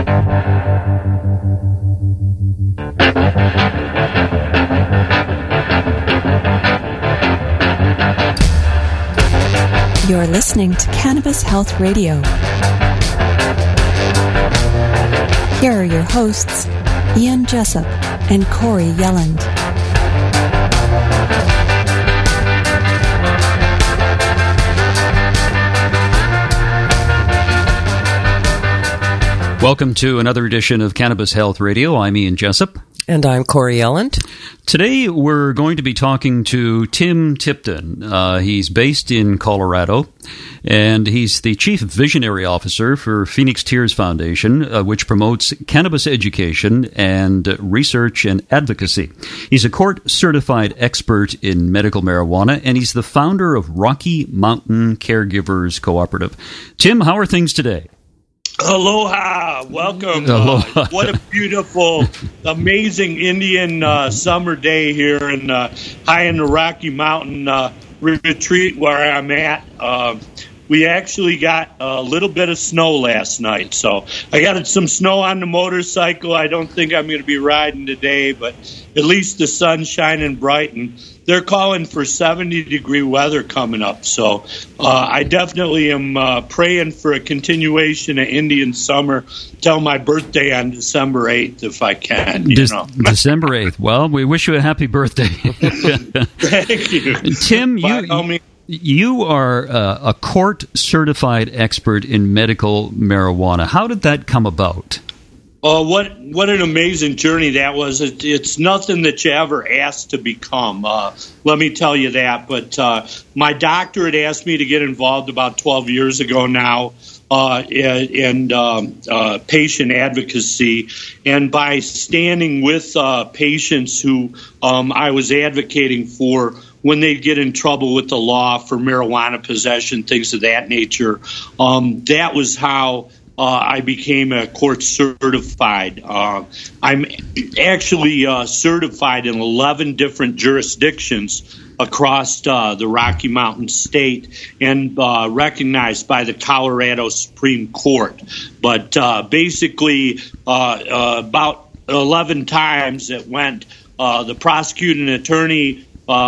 You're listening to Cannabis Health Radio. Here are your hosts, Ian Jessup and Corey Yelland. Welcome to another edition of Cannabis Health Radio. I'm Ian Jessup. And I'm Corey Yelland. Today we're going to be talking to Tim Tipton. He's based in Colorado, and he's the Chief Visionary Officer for Phoenix Tears Foundation, which promotes cannabis education and research and advocacy. He's a court-certified expert in medical marijuana, and he's the founder of Rocky Mountain Caregivers Cooperative. Tim, how are things today? Aloha. Welcome. Aloha. What a beautiful, amazing Indian summer day here in high in the Rocky Mountain retreat where I'm at. We actually got a little bit of snow last night, so I got some snow on the motorcycle. I don't think I'm going to be riding today, but at least the sun's shining bright, and they're calling for 70-degree weather coming up. So I definitely am praying for a continuation of Indian summer till my birthday on December 8th, if I can. December 8th. Well, we wish you a happy birthday. Thank you. Tim, you are a court-certified expert in medical marijuana. How did that come about? What an amazing journey that was. It's nothing that you ever asked to become. Let me tell you that. But my doctor had asked me to get involved about 12 years ago now in patient advocacy. And by standing with patients who I was advocating for when they get in trouble with the law for marijuana possession, things of that nature, that was how I became a court certified. I'm actually certified in 11 different jurisdictions across the Rocky Mountain State and recognized by the Colorado Supreme Court. But basically, about 11 times it went, the prosecuting attorney,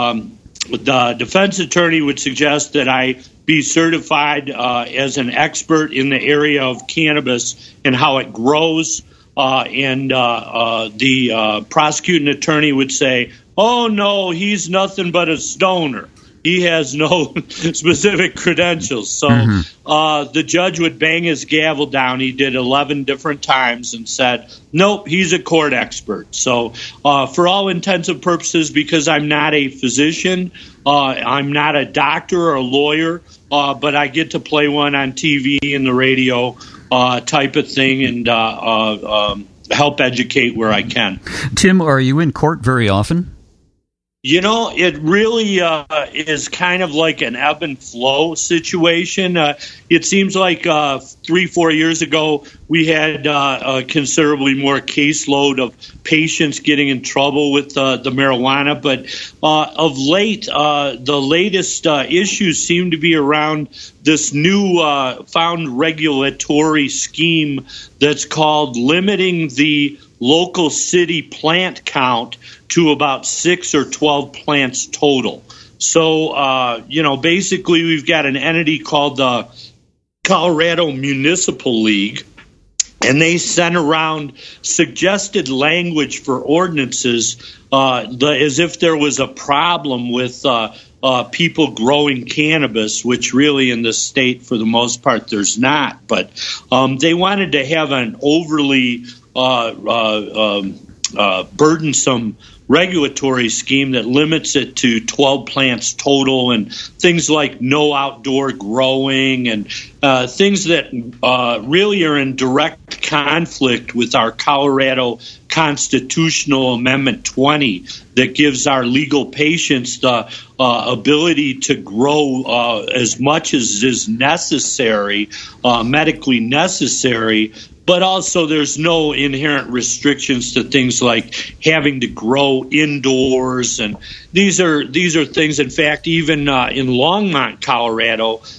the defense attorney would suggest that I be certified as an expert in the area of cannabis and how it grows. And the prosecuting attorney would say, oh, no, he's nothing but a stoner. He has no specific credentials. So the judge would bang his gavel down. He did 11 different times and said, nope, he's a court expert. So for all intents and purposes, because I'm not a physician, I'm not a doctor or a lawyer, but I get to play one on TV and the radio type of thing and help educate where I can. Tim, are you in court very often? You know, it really is kind of like an ebb and flow situation. It seems like 3-4 years ago we had a considerably more caseload of patients getting in trouble with the marijuana. But of late, the latest issues seem to be around this new found regulatory scheme that's called limiting the local city plant count to about 6 or 12 plants total. So, basically we've got an entity called the Colorado Municipal League, and they sent around suggested language for ordinances as if there was a problem with people growing cannabis, which really in the state for the most part there's not. But they wanted to have an overly burdensome regulatory scheme that limits it to 12 plants total and things like no outdoor growing and things that really are in direct conflict with our Colorado Constitutional Amendment 20 that gives our legal patients the ability to grow as much as is necessary, medically necessary. But also there's no inherent restrictions to things like having to grow indoors. And these are things, in fact, even in Longmont, Colorado,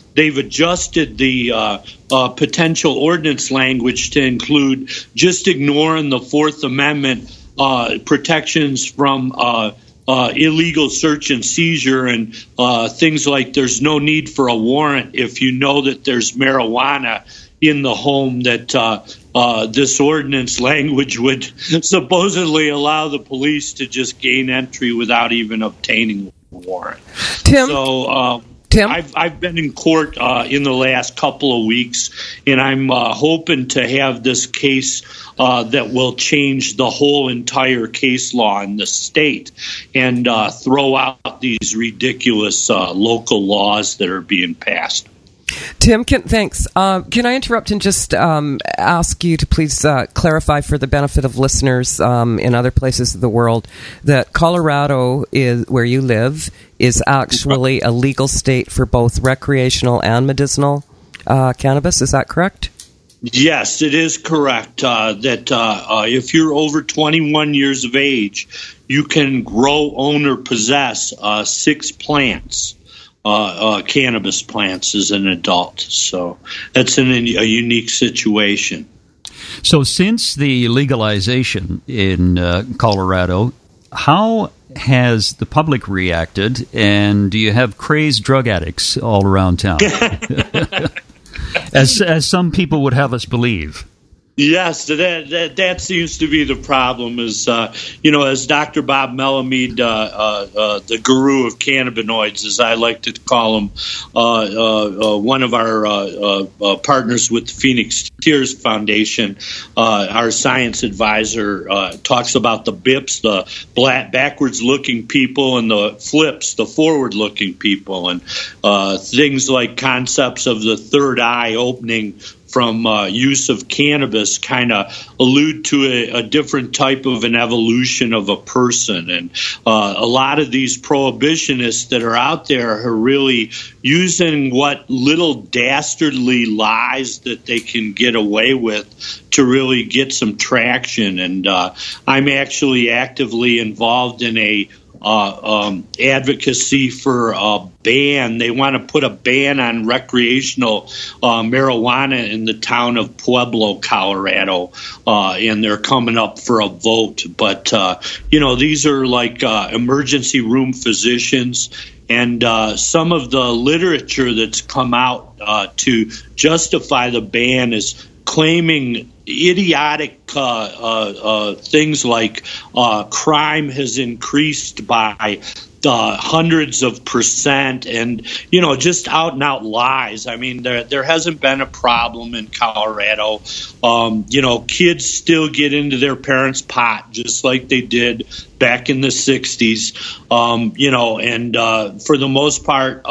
they've adjusted the potential ordinance language to include just ignoring the Fourth Amendment protections from illegal search and seizure and things like there's no need for a warrant if you know that there's marijuana in the home, that this ordinance language would supposedly allow the police to just gain entry without even obtaining a warrant. Tim? I've been in court in the last couple of weeks, and I'm hoping to have this case that will change the whole entire case law in the state and throw out these ridiculous local laws that are being passed. Tim, thanks. Can I interrupt and just ask you to please clarify for the benefit of listeners in other places of the world that Colorado, is where you live, is actually a legal state for both recreational and medicinal cannabis. Is that correct? Yes, it is correct that if you're over 21 years of age, you can grow, own, or possess 6 plants. Cannabis plants as an adult. So that's a unique situation. So since the legalization in Colorado, how has the public reacted, and do you have crazed drug addicts all around town? as some people would have us believe. Yes, that seems to be the problem. Is as Dr. Bob Melamede, the guru of cannabinoids, as I like to call him, one of our partners with the Phoenix Tears Foundation, our science advisor, talks about the BIPs, the backwards-looking people, and the flips, the forward-looking people, and things like concepts of the third eye opening from use of cannabis kind of allude to a different type of an evolution of a person. And a lot of these prohibitionists that are out there are really using what little dastardly lies that they can get away with to really get some traction. And I'm actually actively involved in a advocacy for a ban. They want to put a ban on recreational marijuana in the town of Pueblo, Colorado, and they're coming up for a vote. But, these are like emergency room physicians, and some of the literature that's come out to justify the ban is claiming idiotic things like crime has increased by hundreds of percent, and just out and out lies. I mean, there hasn't been a problem in Colorado. Kids still get into their parents' pot just like they did back in the 60s. And for the most part,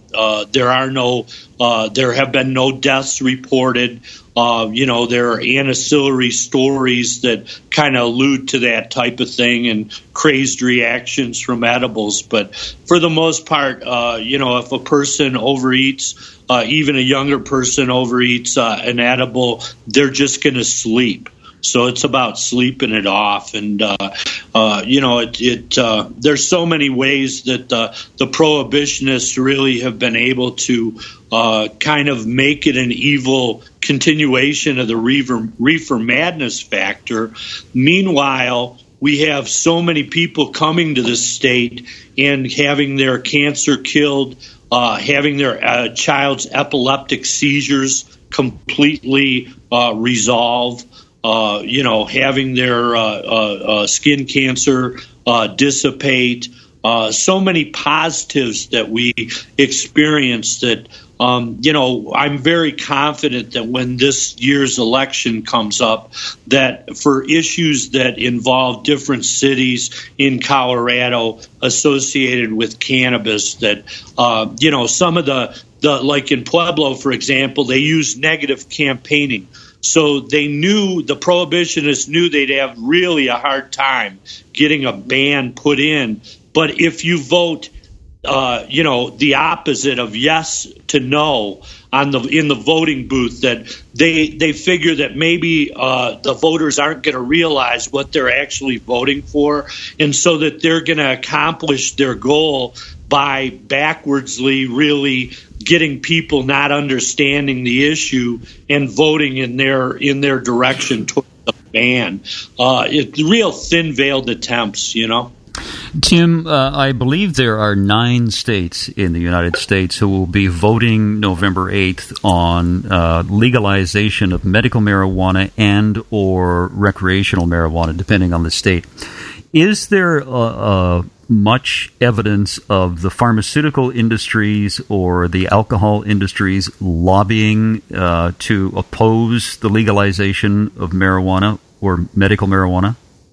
there have been no deaths reported. There are ancillary stories that kind of allude to that type of thing and crazed reactions from edibles. But for the most part, if a person overeats, even a younger person overeats an edible, they're just going to sleep. So it's about sleeping it off. And, there's so many ways that the prohibitionists really have been able to kind of make it an evil continuation of the reefer madness factor. Meanwhile, we have so many people coming to this state and having their cancer killed, having their child's epileptic seizures completely resolved, having their skin cancer dissipate. So many positives that we experience that, I'm very confident that when this year's election comes up, that for issues that involve different cities in Colorado associated with cannabis, that, some of the like in Pueblo, for example, they use negative campaigning. So the prohibitionists knew they'd have really a hard time getting a ban put in. But if you vote the opposite of yes to no in the voting booth, that they figure that maybe the voters aren't going to realize what they're actually voting for, and so that they're going to accomplish their goal by backwardsly really getting people not understanding the issue and voting in their direction toward the ban. It's real thin-veiled attempts, Tim, I believe there are 9 states in the United States who will be voting November 8th on legalization of medical marijuana and or recreational marijuana, depending on the state. Is there much evidence of the pharmaceutical industries or the alcohol industries lobbying to oppose the legalization of marijuana or medical marijuana?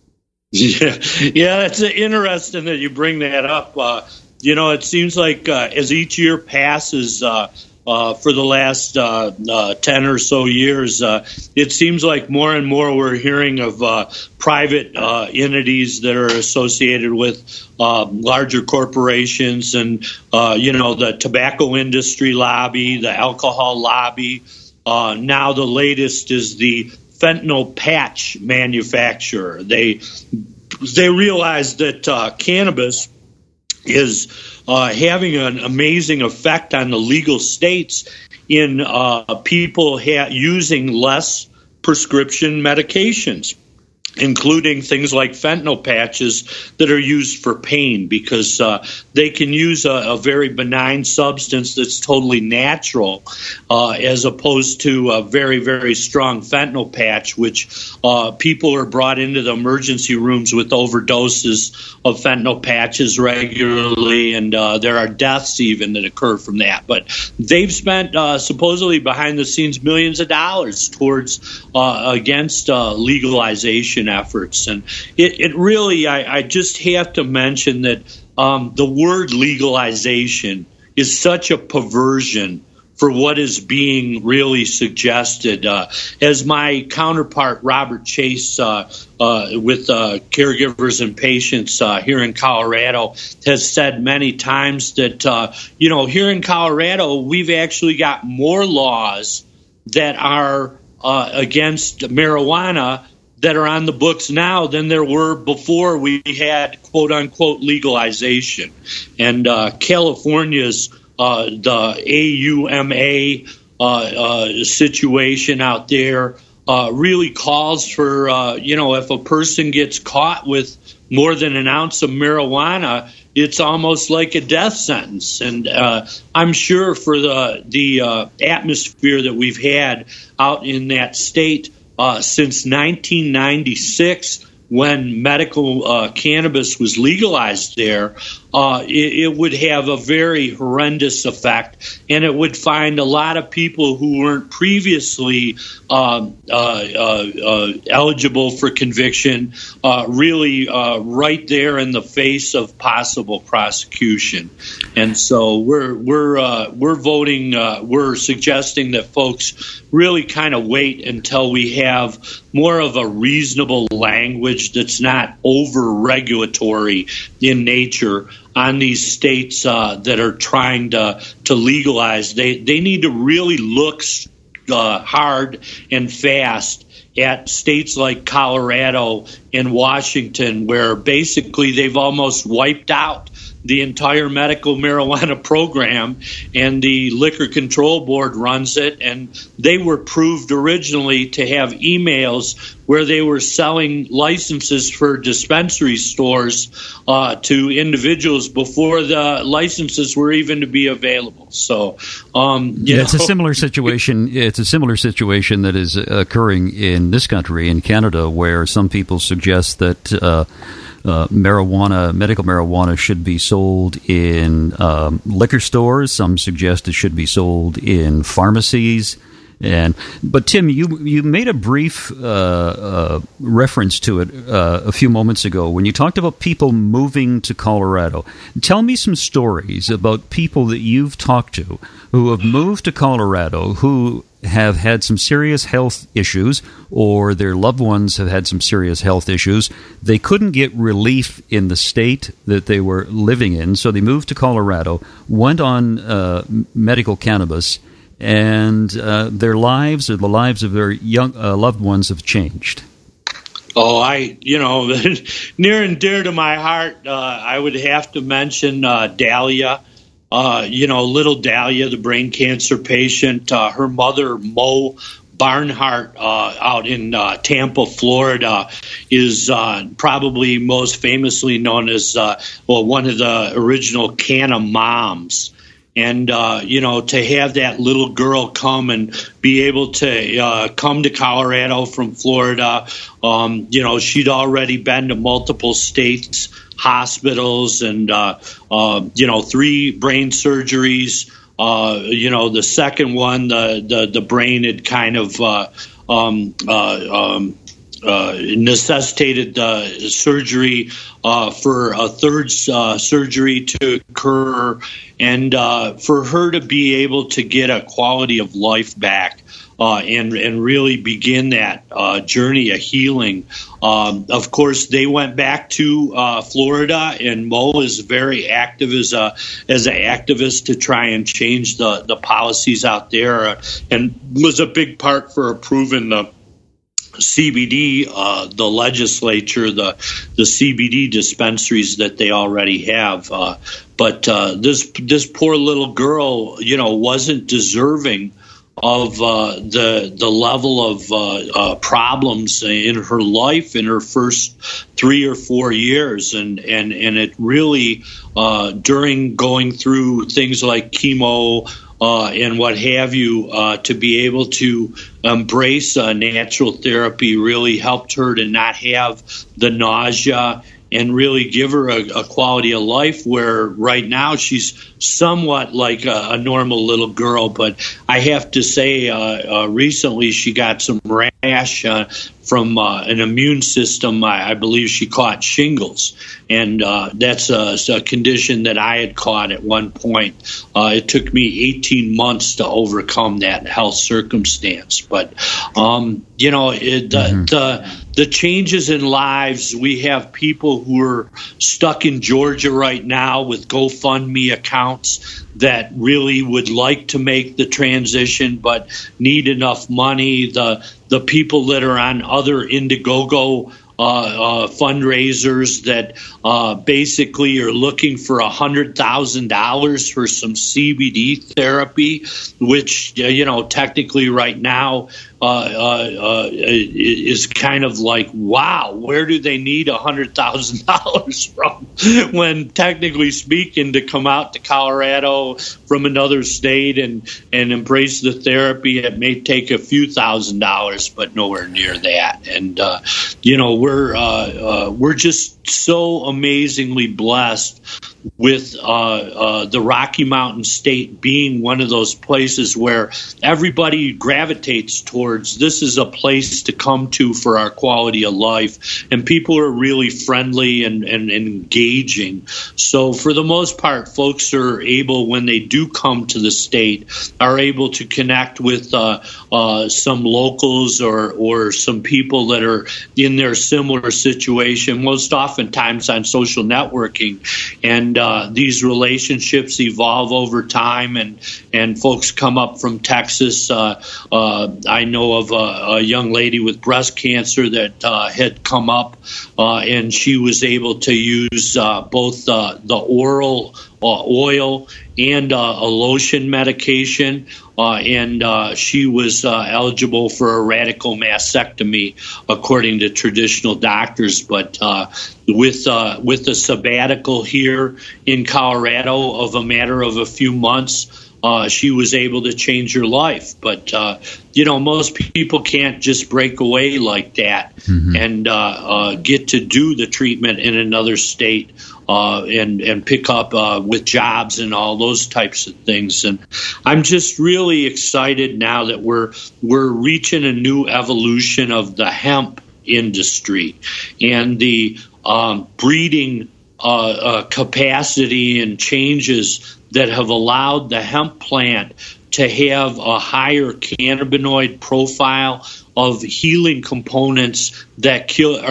Yeah, it's interesting that you bring that up. It seems like as each year passes for the last 10 or so years, it seems like more and more we're hearing of private entities that are associated with larger corporations and, the tobacco industry lobby, the alcohol lobby. Now the latest is the fentanyl patch manufacturer. They realize that cannabis is having an amazing effect on the legal states in people using less prescription medications, including things like fentanyl patches that are used for pain, because they can use a very benign substance that's totally natural as opposed to a very, very strong fentanyl patch, which people are brought into the emergency rooms with overdoses of fentanyl patches regularly, and there are deaths even that occur from that. But they've spent supposedly behind the scenes millions of dollars towards against legalization efforts. And it really, I just have to mention that the word legalization is such a perversion for what is being really suggested. As my counterpart, Robert Chase, with caregivers and patients here in Colorado, has said many times that, here in Colorado, we've actually got more laws that are against marijuana that are on the books now than there were before we had quote-unquote legalization. And California's the AUMA situation out there really calls for, if a person gets caught with more than an ounce of marijuana, it's almost like a death sentence. And I'm sure for the atmosphere that we've had out in that state since 1996, when medical cannabis was legalized there, it would have a very horrendous effect, and it would find a lot of people who weren't previously eligible for conviction really right there in the face of possible prosecution. And so we're voting. We're suggesting that folks really kind of wait until we have more of a reasonable language that's not over-regulatory in nature on these states that are trying to legalize. They need to really look hard and fast at states like Colorado and Washington, where basically they've almost wiped out the entire medical marijuana program, and the Liquor Control Board runs it, and they were proved originally to have emails where they were selling licenses for dispensary stores to individuals before the licenses were even to be available. So, it's a similar situation. It's a similar situation that is occurring in this country, in Canada, where some people suggest that medical marijuana should be sold in liquor stores. Some suggest it should be sold in pharmacies. But Tim, you made a brief reference to it a few moments ago when you talked about people moving to Colorado. Tell me some stories about people that you've talked to who have moved to Colorado, who have had some serious health issues, or their loved ones have had some serious health issues. They couldn't get relief in the state that they were living in, so they moved to Colorado, went on medical cannabis, and their lives, or the lives of their young loved ones, have changed. Oh, near and dear to my heart, I would have to mention Dahlia. Little Dahlia, the brain cancer patient. Her mother, Mo Barnhart, out in Tampa, Florida, is probably most famously known as one of the original Canna moms. And, to have that little girl come and be able to come to Colorado from Florida, she'd already been to multiple states, hospitals, and, 3 brain surgeries. The second one, the brain had kind of necessitated surgery for a third surgery to occur, and for her to be able to get a quality of life back and really begin that journey of healing. Of course, they went back to Florida, and Mo is very active as an activist to try and change the policies out there, and was a big part for approving the CBD, the legislature, the CBD dispensaries that they already have. But this poor little girl, wasn't deserving of the level of problems in her life in her first 3 or 4 years, and it really during going through things like chemo and what have you, to be able to embrace natural therapy really helped her to not have the nausea and really give her a quality of life where right now she's somewhat like a normal little girl. But I have to say recently she got some rash from an immune system. I believe she caught shingles, and that's a condition that I had caught at one point. It took me 18 months to overcome that health circumstance. But, the changes in lives, we have people who are stuck in Georgia right now with GoFundMe accounts that really would like to make the transition but need enough money. The people that are on other Indiegogo fundraisers that basically are looking for $100,000 for some CBD therapy, which technically right now is kind of like, wow, where do they need $100,000 from? When technically speaking, to come out to Colorado from another state and embrace the therapy, it may take a few $1,000s, but nowhere near that. And we're just so amazingly blessed with the Rocky Mountain State being one of those places where everybody gravitates towards. This is a place to come to for our quality of life, and people are really friendly and engaging. So for the most part, folks are able, when they do come to the state, are able to connect with some locals or some people that are in their similar situation, most oftentimes on social networking. And these relationships evolve over time, and folks come up from Texas. I know of a young lady with breast cancer that had come up, and she was able to use both the oral oil and a lotion medication, and she was eligible for a radical mastectomy according to traditional doctors. But with the sabbatical here in Colorado of a matter of a few months, she was able to change her life. But, most people can't just break away like that and get to do the treatment in another state and pick up with jobs and all those types of things. And I'm just really excited now that we're reaching a new evolution of the hemp industry and the breeding capacity and changes that have allowed the hemp plant to have a higher cannabinoid profile of healing components that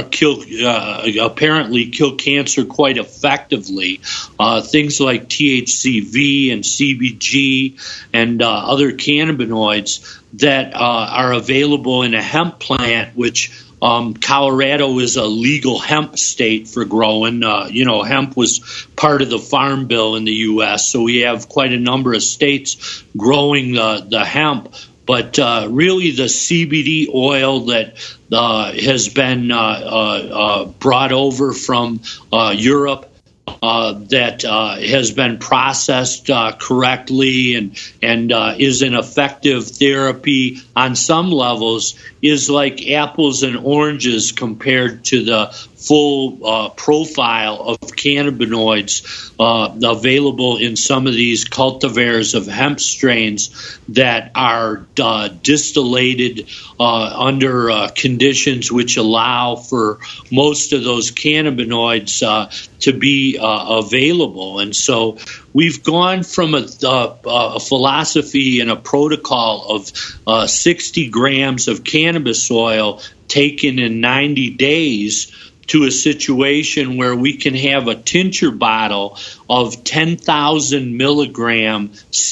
apparently kill cancer quite effectively. Things like THCV and CBG and other cannabinoids that are available in a hemp plant, which Colorado is a legal hemp state for growing. Hemp was part of the Farm Bill in the U.S., so we have quite a number of states growing the hemp. But really the CBD oil that has been brought over from Europe, that has been processed correctly and is an effective therapy on some levels, is like apples and oranges compared to the full profile of cannabinoids available in some of these cultivars of hemp strains that are distillated under conditions which allow for most of those cannabinoids to be available. And so we've gone from a philosophy and a protocol of 60 grams of cannabis oil taken in 90 days to a situation where we can have a tincture bottle of 10,000 milligram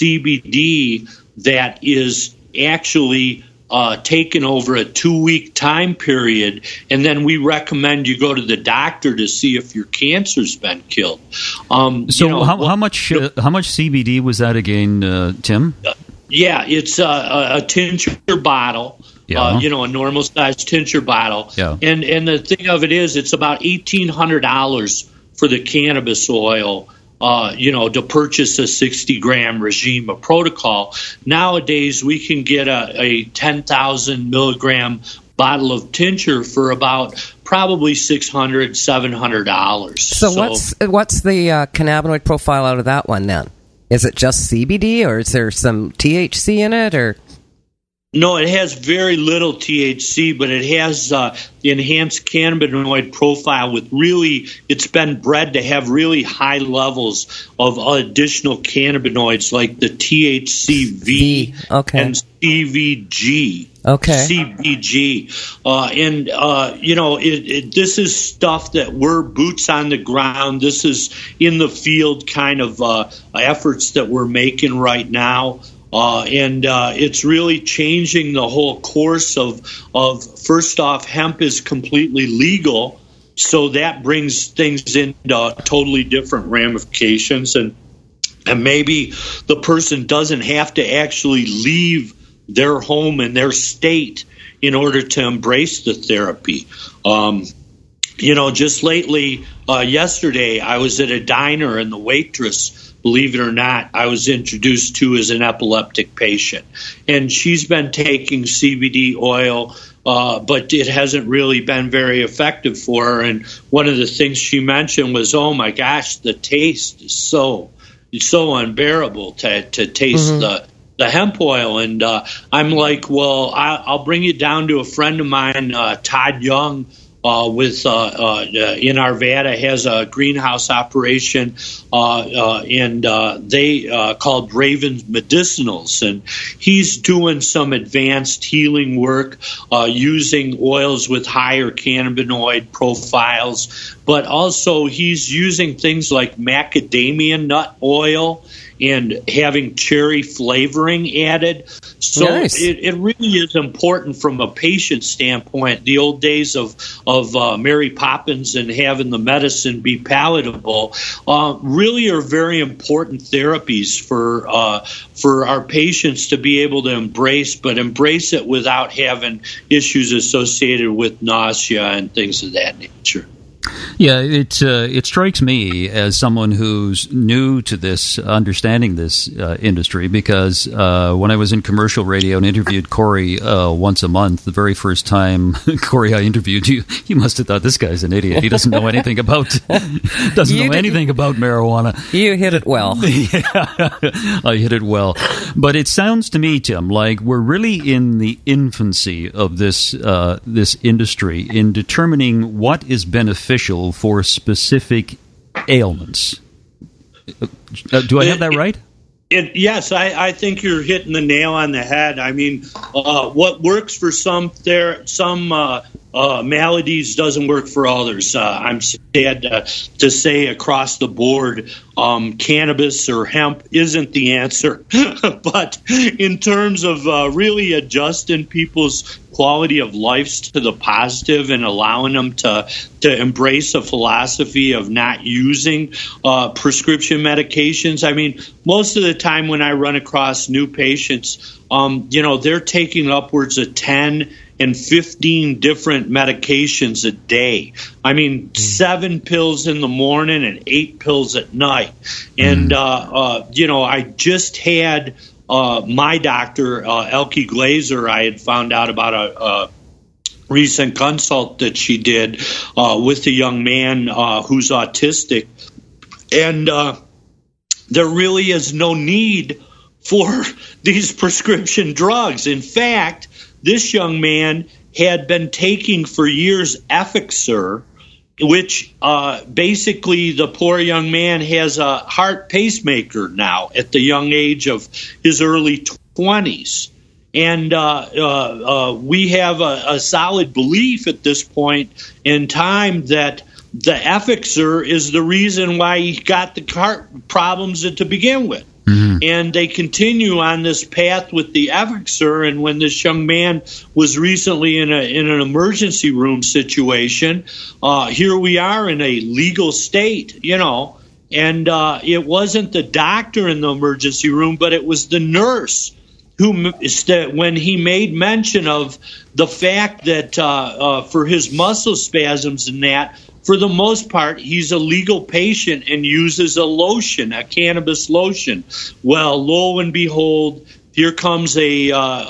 CBD that is actually taken over a 2-week time period, and then we recommend you go to the doctor to see if your cancer's been killed. How much CBD was that again, Tim? Yeah, it's a tincture bottle. Yeah. A normal sized tincture bottle. Yeah. And the thing of it is, it's about $1,800 for the cannabis oil, to purchase a 60-gram regime of protocol. Nowadays, we can get a 10,000 milligram bottle of tincture for about probably $600, $700. So what's the cannabinoid profile out of that one then? Is it just CBD, or is there some THC in it, or? No, it has very little THC, but it has the enhanced cannabinoid profile with it's been bred to have really high levels of additional cannabinoids like the THCV and CVG. Okay. CBG. This is stuff that we're boots on the ground. This is in the field kind of efforts that we're making right now. It's really changing the whole course of first off, hemp is completely legal, so that brings things into totally different ramifications, and maybe the person doesn't have to actually leave their home and their state in order to embrace the therapy. Just lately, yesterday, I was at a diner and the waitress, believe it or not, I was introduced to as an epileptic patient. And she's been taking CBD oil, but it hasn't really been very effective for her. And one of the things she mentioned was, oh, my gosh, the taste is so unbearable to taste the hemp oil. And I'm like, well, I'll bring you down to a friend of mine, Todd Young, in Arvada, has a greenhouse operation, and they called Raven's Medicinals, and he's doing some advanced healing work using oils with higher cannabinoid profiles, but also he's using things like macadamia nut oil and having cherry flavoring added. So nice. It really is important from a patient standpoint. The old days of Mary Poppins and having the medicine be palatable really are very important therapies for our patients to be able to embrace it without having issues associated with nausea and things of that nature. Yeah, it strikes me as someone who's new to this, understanding this industry, because when I was in commercial radio and interviewed Corey once a month, the very first time, Corey, I interviewed you, you must have thought this guy's an idiot. He doesn't know anything about anything about marijuana. You hit it well. Yeah, I hit it well. But it sounds to me, Tim, like we're really in the infancy of this industry in determining what is beneficial for specific ailments. Do I have that right? Yes, I think you're hitting the nail on the head. I mean, what works for some maladies doesn't work for others. I'm sad to say across the board, cannabis or hemp isn't the answer. But in terms of really adjusting people's quality of life to the positive and allowing them to embrace a philosophy of not using prescription medications. I mean, most of the time when I run across new patients, they're taking upwards of 10 and 15 different medications a day. I mean, 7 pills in the morning and 8 pills at night. And, I just had my doctor, Elke Glazer, I had found out about a recent consult that she did with a young man who's autistic. And there really is no need for these prescription drugs. In fact, this young man had been taking for years Effexor, which basically the poor young man has a heart pacemaker now at the young age of his early 20s. And we have a solid belief at this point in time that the Effexor is the reason why he got the heart problems to begin with. Mm-hmm. And they continue on this path with the Effexor. And when this young man was recently in an emergency room situation, here we are in a legal state, and it wasn't the doctor in the emergency room, but it was the nurse who, when he made mention of the fact that for his muscle spasms and that, for the most part, he's a legal patient and uses a lotion, a cannabis lotion. Well, lo and behold, here comes a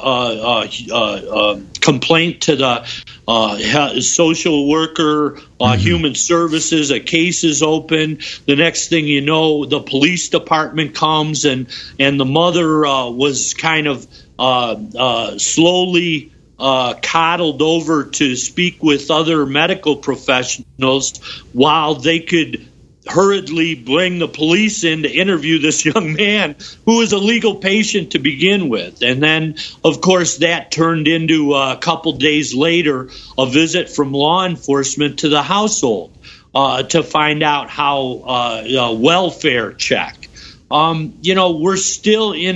complaint to the social worker, human services. A case is open. The next thing you know, the police department comes, and the mother was kind of slowly coddled over to speak with other medical professionals while they could hurriedly bring the police in to interview this young man who was a legal patient to begin with. And then, of course, that turned into a couple days later a visit from law enforcement to the household to find out how welfare check. We're still in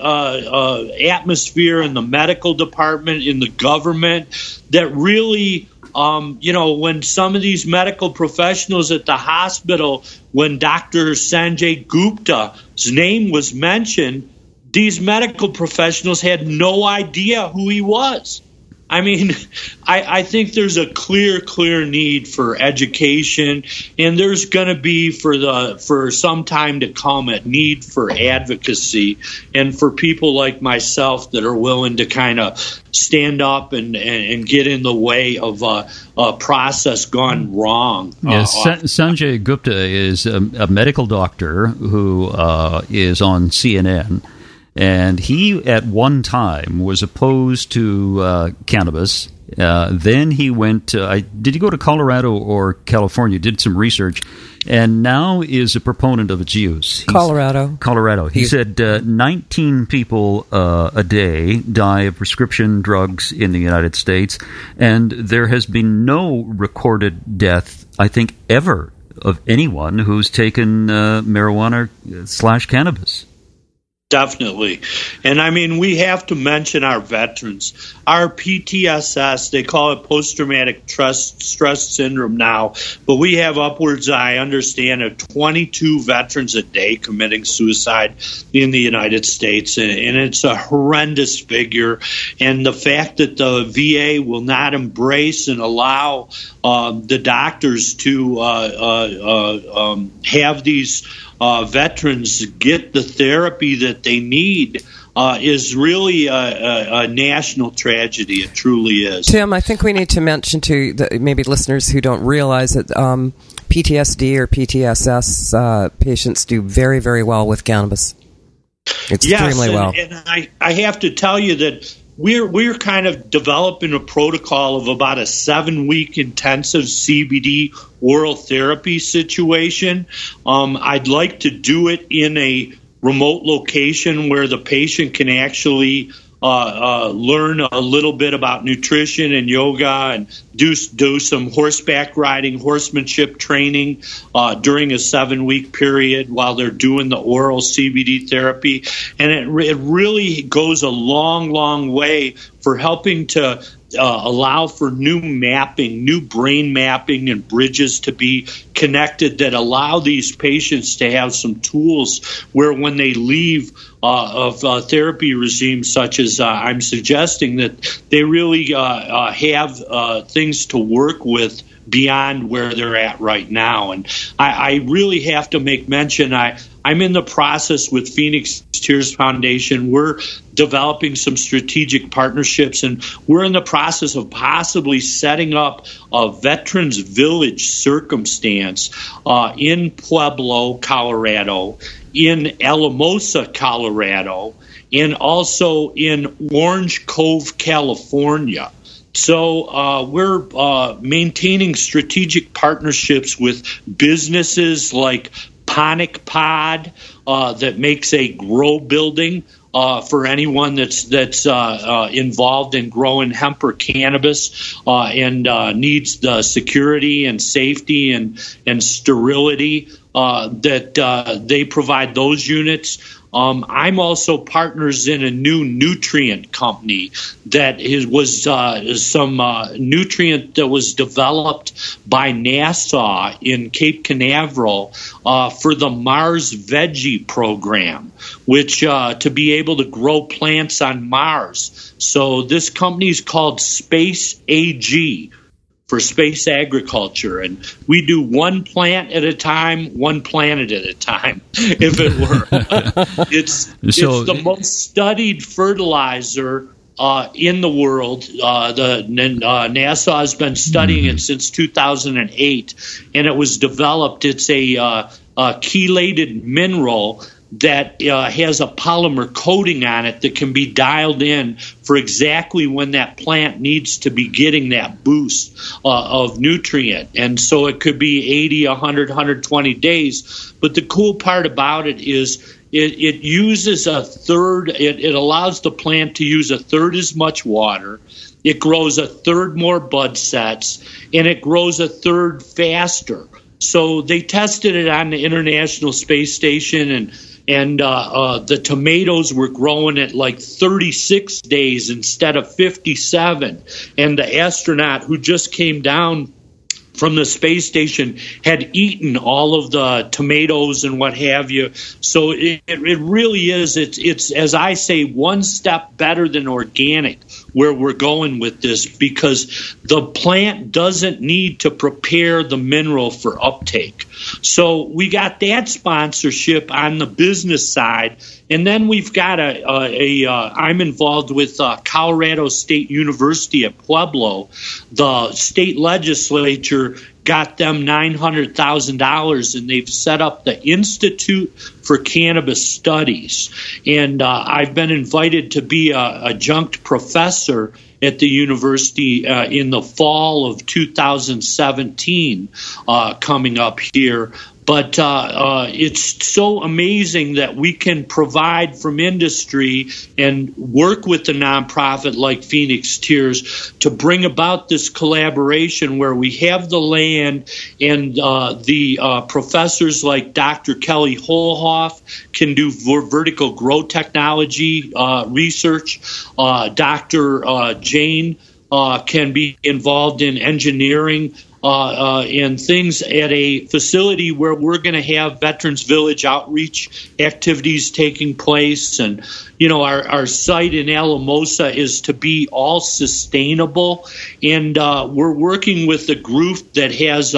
a atmosphere in the medical department, in the government, that really, when some of these medical professionals at the hospital, when Dr. Sanjay Gupta's name was mentioned, these medical professionals had no idea who he was. I mean, I think there's a clear need for education, and there's going to be for some time to come a need for advocacy, and for people like myself that are willing to kind of stand up and get in the way of a process gone wrong. Yes, Sanjay Gupta is a medical doctor who is on CNN. And he, at one time, was opposed to cannabis. Then he went did he go to Colorado or California? Did some research, and now is a proponent of its use. Colorado. He said 19 people a day die of prescription drugs in the United States, and there has been no recorded death, I think, ever of anyone who's taken marijuana / cannabis. Definitely. And I mean, we have to mention our veterans. Our PTSS, they call it post-traumatic stress syndrome now, but we have upwards, I understand, of 22 veterans a day committing suicide in the United States, and it's a horrendous figure. And the fact that the VA will not embrace and allow the doctors to have these veterans get the therapy that they need is really a national tragedy. It truly is. Tim, I think we need to mention to maybe listeners who don't realize that PTSD or PTSS patients do very, very well with cannabis. Extremely well. And I have to tell you that we're kind of developing a protocol of about a 7-week intensive CBD oral therapy situation. I'd like to do it in a remote location where the patient can actually learn a little bit about nutrition and yoga and do some horseback riding, horsemanship training during a 7-week period while they're doing the oral CBD therapy. And it really goes a long, long way for helping to allow for new mapping, new brain mapping and bridges to be connected that allow these patients to have some tools where when they leave therapy regimes such as I'm suggesting, that they really have things to work with beyond where they're at right now. And I really have to make mention, I'm in the process with Phoenix Tears Foundation. We're developing some strategic partnerships, and we're in the process of possibly setting up a Veterans Village circumstance in Pueblo, Colorado, in Alamosa, Colorado, and also in Orange Cove, California. So we're maintaining strategic partnerships with businesses like Ponic Pod that makes a grow building for anyone that's involved in growing hemp or cannabis and needs the security and safety and sterility that they provide those units. I'm also partners in a new nutrient company that was some nutrient that was developed by NASA in Cape Canaveral for the Mars Veggie program, which to be able to grow plants on Mars. So this company is called Space AG, for space agriculture, and we do one plant at a time, one planet at a time, if it were. It's the most studied fertilizer in the world. NASA has been studying it since 2008, and it was developed. It's a chelated mineral that has a polymer coating on it that can be dialed in for exactly when that plant needs to be getting that boost of nutrient. And so it could be 80, 100, 120 days. But the cool part about it is it uses a third, it allows the plant to use a third as much water. It grows a third more bud sets, and it grows a third faster. So they tested it on the International Space Station, and the tomatoes were growing at like 36 days instead of 57. And the astronaut who just came down from the space station had eaten all of the tomatoes and what have you. So it really is, it's as I say, one step better than organic where we're going with this, because the plant doesn't need to prepare the mineral for uptake. So we got that sponsorship on the business side. And then we've got I'm involved with Colorado State University at Pueblo. The state legislature got them $900,000, and they've set up the Institute for Cannabis Studies. And I've been invited to be an adjunct professor at the university in the fall of 2017 coming up here. But it's so amazing that we can provide from industry and work with a nonprofit like Phoenix Tears to bring about this collaboration where we have the land, and the professors like Dr. Kelly Holhoff can do vertical grow technology research. Dr. Jane can be involved in engineering and things at a facility where we're going to have Veterans Village outreach activities taking place. And, you know, our site in Alamosa is to be all sustainable. And we're working with a group that has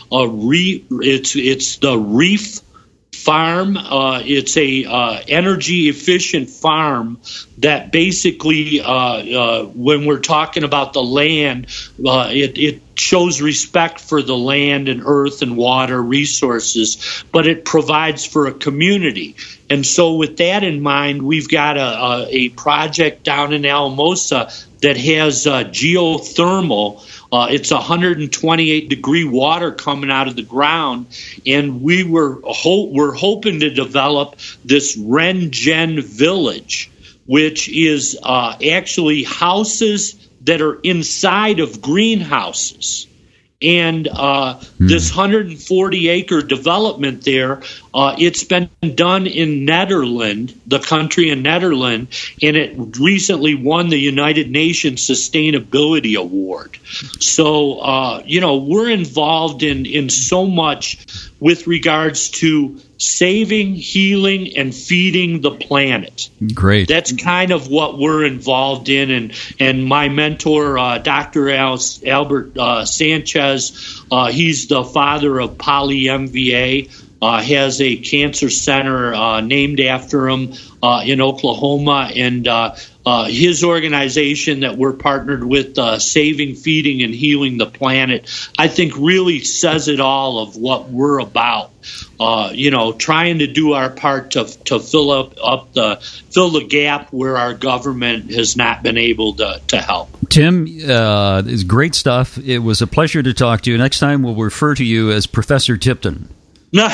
it's the Reef Farm. It's a energy efficient farm that basically, when we're talking about the land, it shows respect for the land and earth and water resources, but it provides for a community. And so with that in mind, we've got a project down in Alamosa that has geothermal It's 128-degree water coming out of the ground, and we're hoping to develop this Ren-Gen village, which is actually houses that are inside of greenhouses. And this 140-acre development there, it's been done in Netherlands, the country in Netherlands, and it recently won the United Nations Sustainability Award. So, we're involved in so much with regards to saving, healing, and feeding the planet. Great. That's kind of what we're involved in. And my mentor, Dr. Albert Sanchez, he's the father of Poly MVA, has a cancer center named after him in Oklahoma. And his organization that we're partnered with, Saving, Feeding, and Healing the Planet, I think really says it all of what we're about. Trying to do our part to fill the gap where our government has not been able to help. Tim, it's great stuff. It was a pleasure to talk to you. Next time we'll refer to you as Professor Tipton. Well,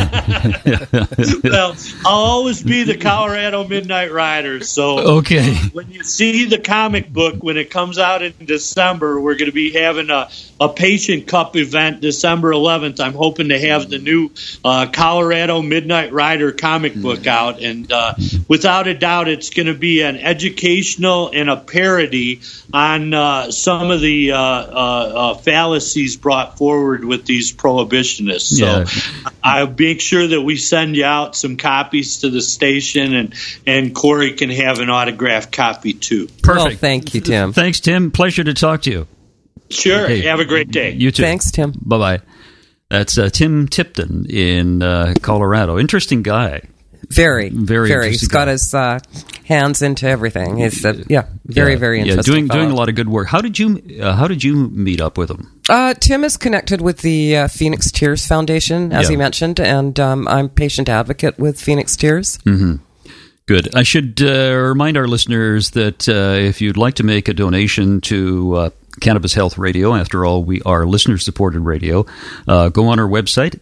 I'll always be the Colorado Midnight Rider. So okay. When you see the comic book, when it comes out in December, we're going to be having a Patient Cup event December 11th. I'm hoping to have the new Colorado Midnight Rider comic book out. And without a doubt, it's going to be an educational and a parody on some of the fallacies brought forward with these prohibitionists. So I'll make sure that we send you out some copies to the station, and Corey can have an autographed copy too. Perfect. Well, thank you, Tim. Thanks, Tim. Pleasure to talk to you. Sure. Hey, have a great day. You too. Thanks, Tim. Bye-bye. That's Tim Tipton in Colorado. Interesting guy. Very. He's got his hands into everything. He's very interesting. Doing a lot of good work. How did you meet up with him? Tim is connected with the Phoenix Tears Foundation, as he mentioned, and I'm patient advocate with Phoenix Tears. Mm-hmm. Good. I should remind our listeners that if you'd like to make a donation to Cannabis Health Radio, after all, we are listener-supported radio, go on our website,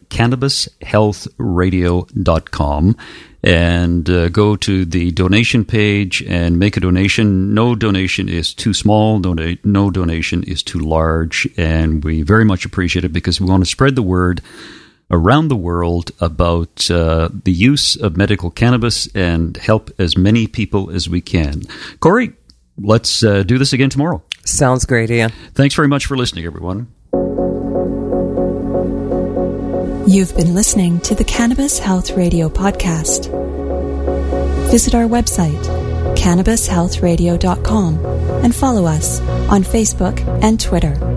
cannabishealthradio.com, and go to the donation page and make a donation. No donation is too small. No donation is too large. And we very much appreciate it because we want to spread the word around the world about the use of medical cannabis and help as many people as we can. Corey, let's do this again tomorrow. Sounds great, Ian. Thanks very much for listening, everyone. You've been listening to the Cannabis Health Radio podcast. Visit our website, cannabishealthradio.com, and follow us on Facebook and Twitter.